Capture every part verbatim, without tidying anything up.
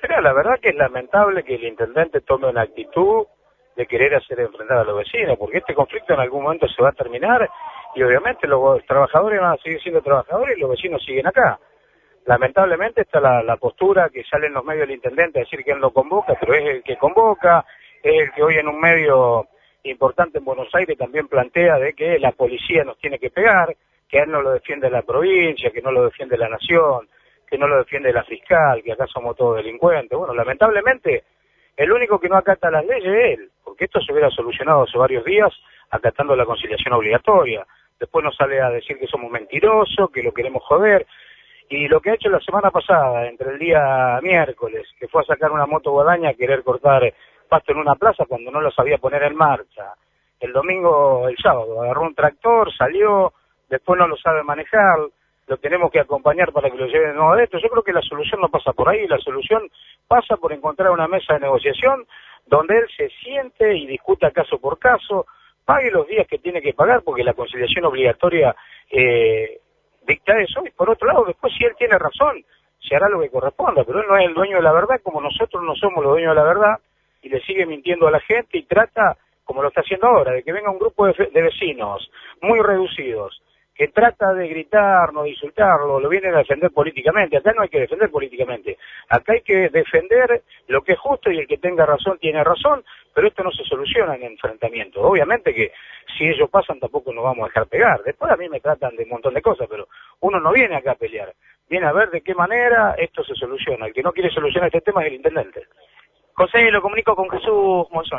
Mira, la verdad que es lamentable que el intendente tome una actitud de querer hacer enfrentar a los vecinos, porque este conflicto en algún momento se va a terminar y obviamente los trabajadores van a seguir siendo trabajadores y los vecinos siguen acá. Lamentablemente está la, la postura que sale en los medios del intendente a decir que él no convoca, pero es el que convoca, es el que hoy en un medio importante en Buenos Aires también plantea de que la policía nos tiene que pegar, que a él no lo defiende la provincia, que no lo defiende la nación, que no lo defiende la fiscal, que acá somos todos delincuentes. Bueno, lamentablemente el único que no acata las leyes es él, porque esto se hubiera solucionado hace varios días acatando la conciliación obligatoria. Después nos sale a decir que somos mentirosos, que lo queremos joder. Y lo que ha hecho la semana pasada, entre el día miércoles, que fue a sacar una moto guadaña a querer cortar pasto en una plaza cuando no lo sabía poner en marcha. El domingo, el sábado, agarró un tractor, salió, después no lo sabe manejar, lo tenemos que acompañar para que lo lleven de nuevo adentro. Yo creo que la solución no pasa por ahí, la solución pasa por encontrar una mesa de negociación donde él se siente y discuta caso por caso, pague los días que tiene que pagar, porque la conciliación obligatoria eh, dicta eso, y por otro lado, después si él tiene razón, se hará lo que corresponda, pero él no es el dueño de la verdad, como nosotros no somos los dueños de la verdad, y le sigue mintiendo a la gente y trata, como lo está haciendo ahora, de que venga un grupo de, de vecinos muy reducidos, que trata de gritarnos, de insultarlo, lo vienen a defender políticamente. Acá no hay que defender políticamente, acá hay que defender lo que es justo y el que tenga razón tiene razón, pero esto no se soluciona en enfrentamiento. Obviamente que si ellos pasan tampoco nos vamos a dejar pegar. Después a mí me tratan de un montón de cosas, pero uno no viene acá a pelear, viene a ver de qué manera esto se soluciona. El que no quiere solucionar este tema es el intendente. José, lo comunico con Jesús Monzón.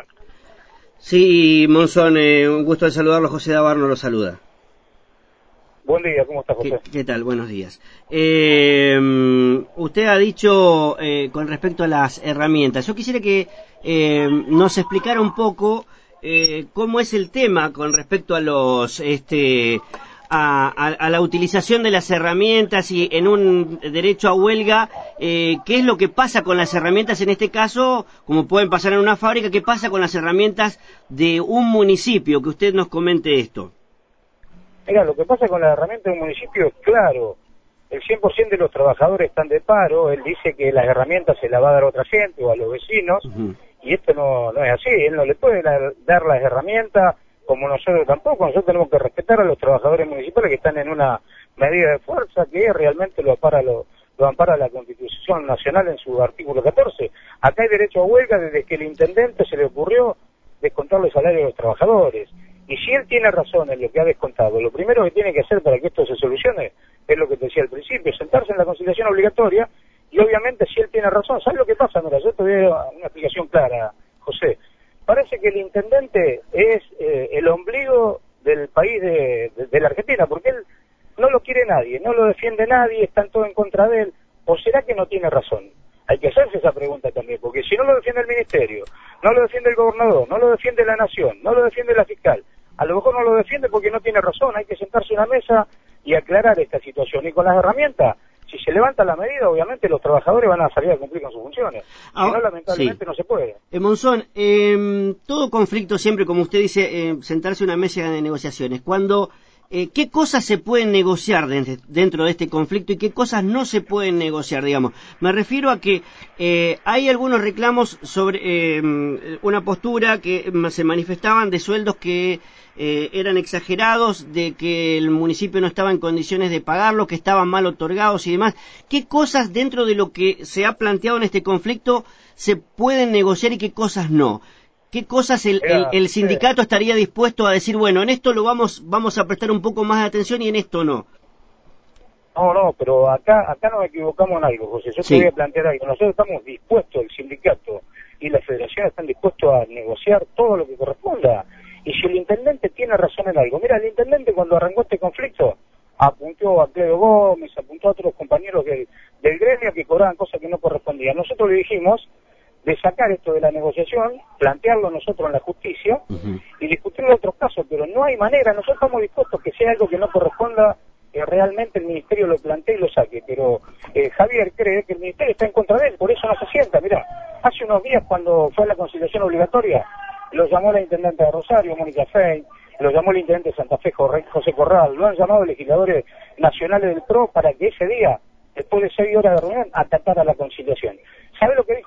Sí, Monzón, eh, un gusto de saludarlo. José Dabarno lo saluda. Buen día, ¿cómo está, José? ¿Qué, qué tal? Buenos días. Eh, usted ha dicho eh, con respecto a las herramientas. Yo quisiera que eh, nos explicara un poco eh, cómo es el tema con respecto a los este a, a, a la utilización de las herramientas y en un derecho a huelga, eh, qué es lo que pasa con las herramientas en este caso, como pueden pasar en una fábrica, qué pasa con las herramientas de un municipio, que usted nos comente esto. Mira, lo que pasa con la herramienta de un municipio es claro, el cien por ciento de los trabajadores están de paro, él dice que las herramientas se las va a dar a otra gente o a los vecinos, uh-huh. Y esto no, no es así, él no le puede dar, dar las herramientas, como nosotros tampoco, nosotros tenemos que respetar a los trabajadores municipales que están en una medida de fuerza que realmente lo ampara, lo, lo ampara la Constitución Nacional en su artículo catorce. Acá hay derecho a huelga desde que el intendente se le ocurrió descontar los salarios de los trabajadores. Y si él tiene razón en lo que ha descontado, lo primero que tiene que hacer para que esto se solucione es lo que te decía al principio, sentarse en la conciliación obligatoria y obviamente si él tiene razón, ¿sabes lo que pasa? Mira, yo te doy una explicación clara, José. Parece que el intendente es eh, el ombligo del país de, de, de la Argentina, porque él no lo quiere nadie, no lo defiende nadie, están todos en contra de él, ¿o será que no tiene razón? Hay que hacerse esa pregunta también, porque si no lo defiende el ministerio, no lo defiende el gobernador, no lo defiende la nación, no lo defiende la fiscal, a lo mejor no lo defiende porque no tiene razón, hay que sentarse en una mesa y aclarar esta situación, y con las herramientas, si se levanta la medida, obviamente los trabajadores van a salir a cumplir con sus funciones. Si ah, no, lamentablemente sí. No se puede. Eh, Monzón, eh, todo conflicto siempre, como usted dice, eh, sentarse en una mesa de negociaciones. Cuando, eh, ¿qué cosas se pueden negociar de, dentro de este conflicto y qué cosas no se pueden negociar, digamos? Me refiero a que eh, hay algunos reclamos sobre eh, una postura que se manifestaban de sueldos que Eh, eran exagerados, de que el municipio no estaba en condiciones de pagarlo, que estaban mal otorgados y demás. ¿Qué cosas dentro de lo que se ha planteado en este conflicto se pueden negociar y qué cosas no? ¿Qué cosas el, el, el sindicato estaría dispuesto a decir, bueno, en esto lo vamos vamos a prestar un poco más de atención y en esto no? No, no, pero acá acá nos equivocamos en algo, José. Yo sí. Te voy a plantear algo. Nosotros estamos dispuestos, el sindicato y la federación están dispuestos a negociar todo lo que corresponda. Y si el intendente tiene razón en algo, mira, el intendente cuando arrancó este conflicto apuntó a Cleo Gómez, apuntó a otros compañeros del, del gremio que cobraban cosas que no correspondían. Nosotros le dijimos de sacar esto de la negociación, plantearlo nosotros en la justicia uh-huh. y discutirlo en otros casos, pero no hay manera, nosotros estamos dispuestos que sea algo que no corresponda, que realmente el ministerio lo plantee y lo saque, pero eh, Javier cree que el ministerio está en contra de él, por eso no se sienta. Mira, hace unos días cuando fue la conciliación obligatoria, lo llamó la intendente de Rosario, Mónica Fey, lo llamó el intendente de Santa Fe, José Corral, lo han llamado legisladores nacionales del P R O para que ese día, después de seis horas de reunión, acatara la conciliación. ¿Sabe lo que dijo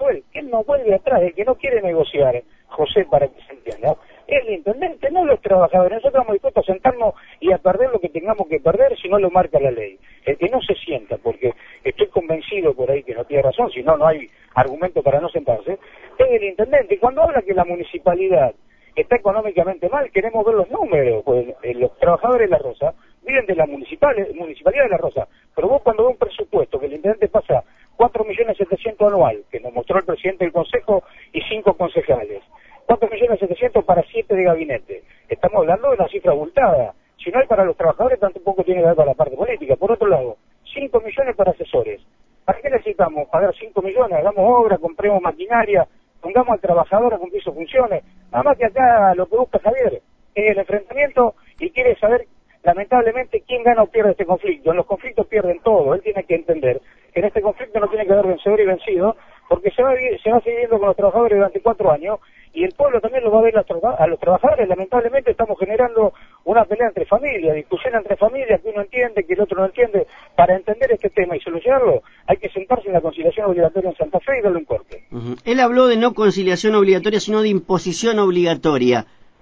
él no vuelve atrás, el que no quiere negociar, José, para que se entienda, es el intendente, no los trabajadores. Nosotros estamos dispuestos a sentarnos y a perder lo que tengamos que perder si no lo marca la ley. El que no se sienta, porque estoy convencido por ahí que no tiene razón, si no, no hay argumento para no sentarse, es el intendente. Y cuando habla que la municipalidad está económicamente mal, queremos ver los números, pues eh, los trabajadores de La Rosa viven de la municipal, municipalidad de La Rosa, pero vos cuando ves un presupuesto que el intendente pasa cuatro millones setecientos anual, que nos mostró el presidente del consejo y cinco concejales, cuatro millones setecientos para siete de gabinete, estamos hablando de una cifra abultada. Si no hay para los trabajadores, tampoco tiene que haber para la parte política. Por otro lado, cinco millones para asesores. ¿Para qué necesitamos pagar cinco millones? Hagamos obra, compremos maquinaria, pongamos al trabajador a cumplir sus funciones. Nada más que acá lo que busca Javier es el enfrentamiento y quiere saber, lamentablemente, quién gana o pierde este conflicto. En los conflictos pierden todo. Él tiene que entender que en este conflicto no tiene que haber vencedor y vencido, porque se va, se va siguiendo con los trabajadores durante cuatro años y el pueblo también lo va a ver a los trabajadores. Lamentablemente estamos generando una pelea entre familias, discusión entre familias que uno entiende, que el otro no entiende. Para entender este tema y solucionarlo, hay que sentarse en la conciliación obligatoria en Santa Fe y darle un corte. Uh-huh. Él habló de no conciliación obligatoria, sino de imposición obligatoria.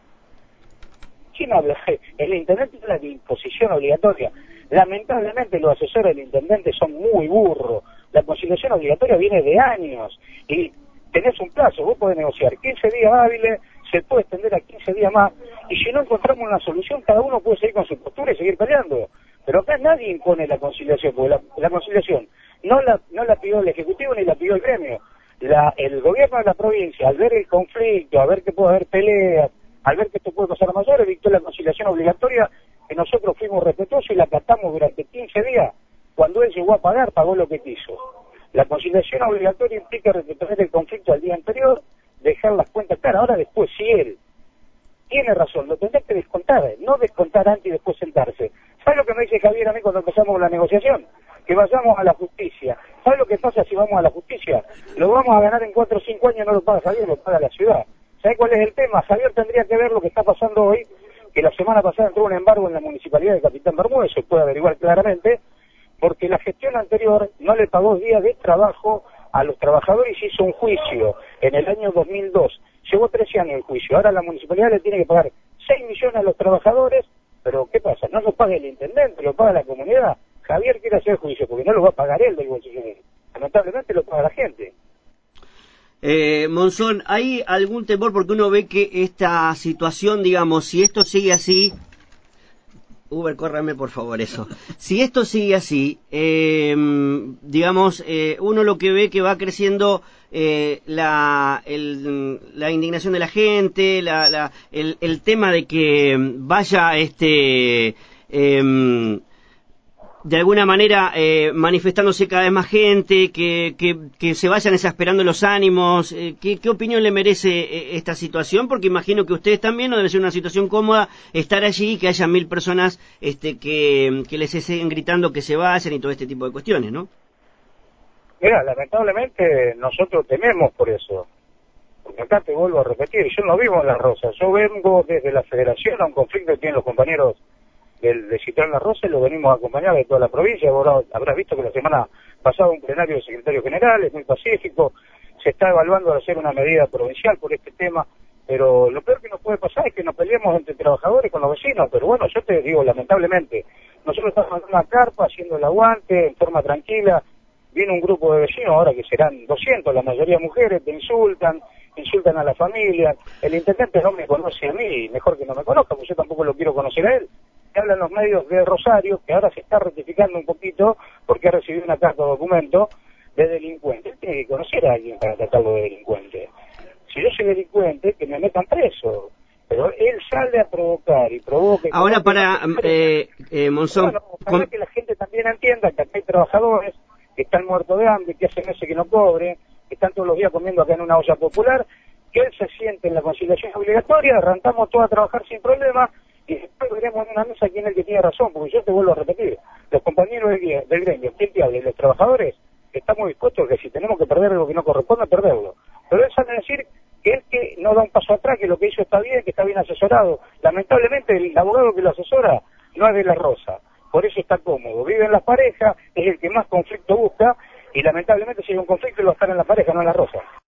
¿Quién habla? El intendente habla de imposición obligatoria. Lamentablemente los asesores del intendente son muy burros. La conciliación obligatoria viene de años y tenés un plazo, vos podés negociar quince días hábiles, se puede extender a quince días más, y si no encontramos una solución, cada uno puede seguir con su postura y seguir peleando. Pero acá nadie impone la conciliación, porque la, la conciliación no la, no la pidió el Ejecutivo ni la pidió el gremio. La, el gobierno de la provincia, al ver el conflicto, a ver que puede haber peleas, al ver que esto puede pasar a mayores, dictó la conciliación obligatoria, que nosotros fuimos respetuosos y la acatamos durante quince días. Cuando él llegó a pagar, pagó lo que quiso. La conciliación obligatoria implica recuperar el conflicto al día anterior, dejar las cuentas claras. Ahora después, si él tiene razón, lo tendrá que descontar, no descontar antes y después sentarse. ¿Sabes lo que me dice Javier a mí cuando empezamos la negociación? Que vayamos a la justicia. ¿Sabes lo que pasa si vamos a la justicia? Lo vamos a ganar en cuatro o cinco años, no lo paga Javier, lo paga la ciudad. ¿Sabes cuál es el tema? Javier tendría que ver lo que está pasando hoy, que la semana pasada entró un embargo en la municipalidad de Capitán Bermúdez, se puede averiguar claramente, porque la gestión anterior no le pagó días de trabajo a los trabajadores y hizo un juicio en el año dos mil dos. Llevó trece años el juicio. Ahora la municipalidad le tiene que pagar seis millones a los trabajadores, pero ¿qué pasa? No lo paga el intendente, lo paga la comunidad. Javier quiere hacer el juicio porque no lo va a pagar él del bolsillo. Lamentablemente lo paga la gente. Eh, Monzón, ¿hay algún temor? Porque uno ve que esta situación, digamos, si esto sigue así... Uber, córrame por favor eso. Si esto sigue así, eh, digamos, eh, uno lo que ve que va creciendo eh, la, el, la indignación de la gente, la, la, el, el tema de que vaya este... Eh, de alguna manera eh, manifestándose cada vez más gente, que, que, que se vayan exasperando los ánimos. Eh, ¿qué, ¿Qué opinión le merece eh, esta situación? Porque imagino que ustedes también no debe ser una situación cómoda estar allí y que haya mil personas este, que, que les estén gritando que se vayan y todo este tipo de cuestiones, ¿no? Mira, lamentablemente nosotros tememos por eso. Porque acá te vuelvo a repetir, yo no vivo en La Rosa, yo vengo desde la federación a un conflicto que tienen los compañeros del de Citrón La Rosa y lo venimos acompañados de toda la provincia. Ahora habrás visto que la semana pasada un plenario del secretario general, es muy pacífico, se está evaluando hacer una medida provincial por este tema, pero lo peor que nos puede pasar es que nos peleemos entre trabajadores con los vecinos. Pero bueno, yo te digo, lamentablemente, nosotros estamos en una carpa haciendo el aguante en forma tranquila, viene un grupo de vecinos ahora que serán doscientos, la mayoría mujeres, te insultan, insultan a la familia. El intendente no me conoce a mí, mejor que no me conozca, porque yo tampoco lo quiero conocer a él. Hablan los medios de Rosario, que ahora se está rectificando un poquito porque ha recibido una carta de documento de delincuente. Él tiene que conocer a alguien para tratarlo de delincuente. Si yo soy delincuente, que me metan preso. Pero él sale a provocar y provoca... Ahora para, eh, eh, Monzón... Bueno, para con... que la gente también entienda que acá hay trabajadores que están muertos de hambre, que hace meses que no cobren, que están todos los días comiendo acá en una olla popular, que él se siente en la conciliación obligatoria, arrancamos todos a trabajar sin problema, y después veremos en una mesa quién es el que tiene razón, porque yo te vuelvo a repetir, los compañeros del, del gremio, quien te hable, los trabajadores, estamos dispuestos a que si tenemos que perder algo que no corresponde, perderlo. Pero él sabe decir que él que no da un paso atrás, que lo que hizo está bien, que está bien asesorado. Lamentablemente el abogado que lo asesora no es de La Rosa, por eso está cómodo. Vive en las parejas, es el que más conflicto busca, y lamentablemente si hay un conflicto él va a estar en la pareja, no en La Rosa.